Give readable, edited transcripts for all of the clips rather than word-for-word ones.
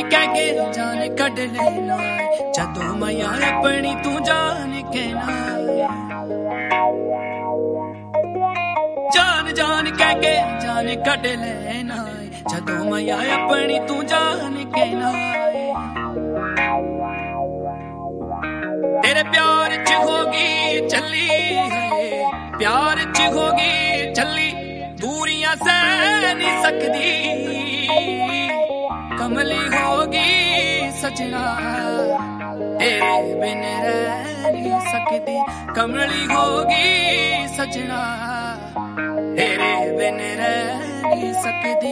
कह के जान कढ लेना जदों मैया अपनी तू जान कहना जान जान कह के जान कढ लेना जदों मैया अपनी तू जान कहना तेरे प्यार च होगी चली है प्यार च होगी चली दूरियां सह नहीं सकदी कमली होगी सजना तेरे बिन रह नहीं सकदी कमली होगी सजना तेरे बिन रह नहीं सकदी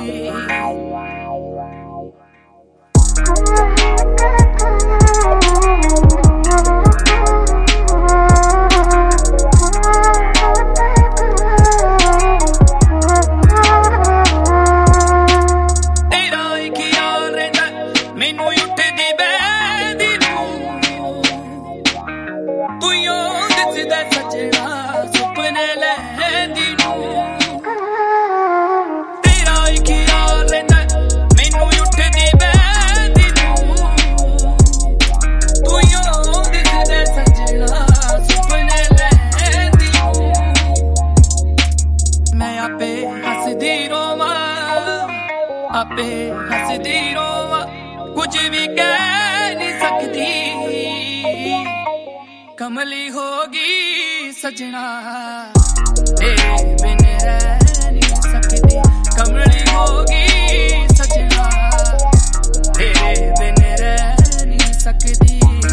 आपे हसदी रोवा कुछ भी कह नहीं सकती कमली होगी सजना तेरे बिन रह नहीं सकती कमली होगी सजना तेरे बिन रह नहीं सकती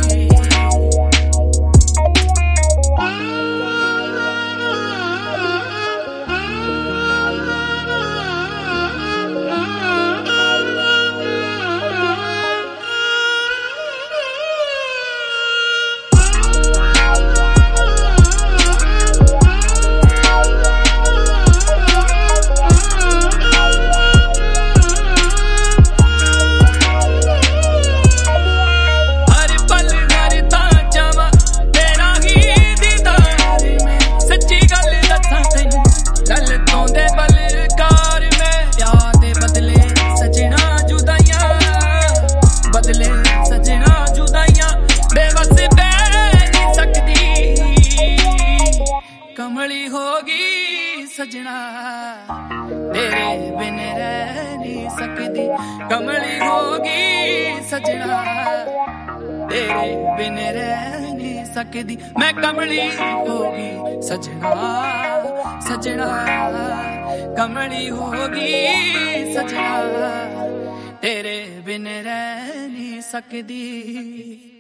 कमली होगी सजना तेरे बिन रह नहीं सकती कमली होगी सजना तेरे बिन रह नहीं सकती मैं कमली होगी सजना सजना कमली होगी सजना तेरे बिन रह नहीं सकती